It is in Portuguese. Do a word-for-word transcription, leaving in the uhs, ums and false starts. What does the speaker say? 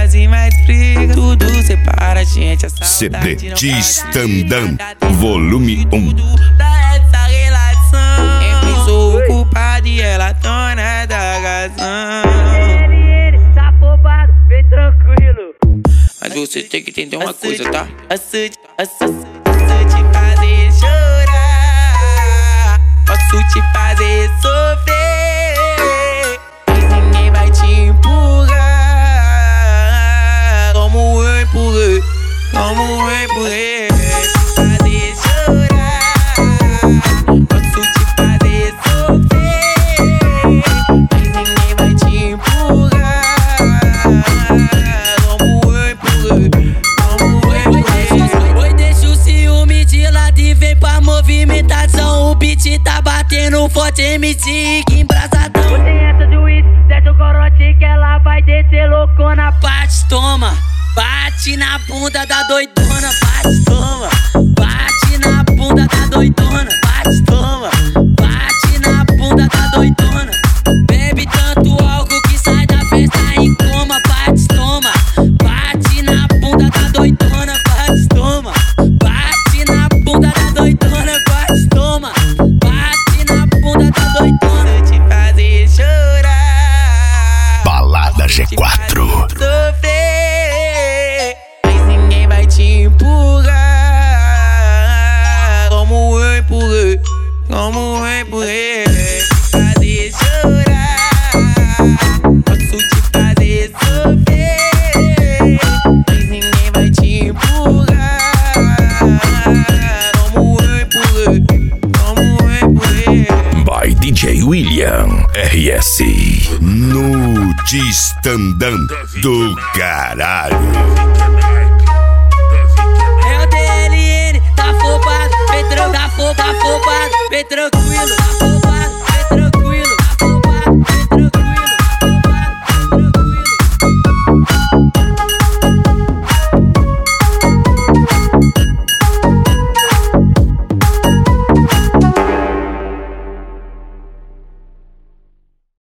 fase mais fria. Tudo separa a gente, a C saudade D não Distandam, volume um. Pra essa relação, sempre sou o culpado e ela dona da razão. Ele, ele, tá afobado, vem tranquilo. Mas você tem que entender uma coisa, tá? Posso te fazer chorar, posso te fazer sofrer, mas ninguém vai te empurrar como eu empurrei, como eu empurrei. Fazer chorar, posso te fazer sofrer, mas ninguém vai te empurrar como eu empurrei, como eu empurrei. Oi, deixa o ciúme de lado e vem pra movimentação. O beat tá batendo forte, M C que embrasadão. Você essa de uísque, desce o corote que ela vai descer loucona. Bate, toma, bate na bunda da doidona. Bate, toma, bate na bunda da doidona. Bate, toma, bate na bunda da doidona. Bebe tanto álcool que sai da festa em coma. Bate, toma, bate na bunda da doidona. Bate, toma, bate na bunda da doidona. Bate, toma, bate na bunda da doidona. Posso te fazer chorar, Balada G quatro. sofrer, mas ninguém vai te empurrar como eu empurrei, como eu empurrei. Fazer chorar, posso te fazer sofrer, mas ninguém vai te empurrar como eu empurrei, como eu empurrei. By D J William R S. No Distandam do caralho.